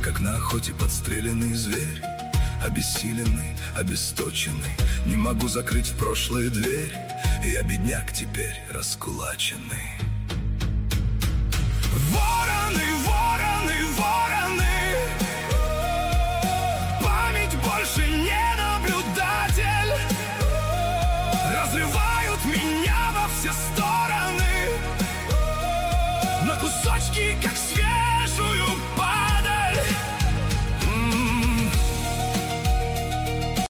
как на охоте подстреленный зверь. Обессиленный, обесточенный, не могу закрыть в прошлое дверь. Я бедняк теперь раскулаченный. Вороны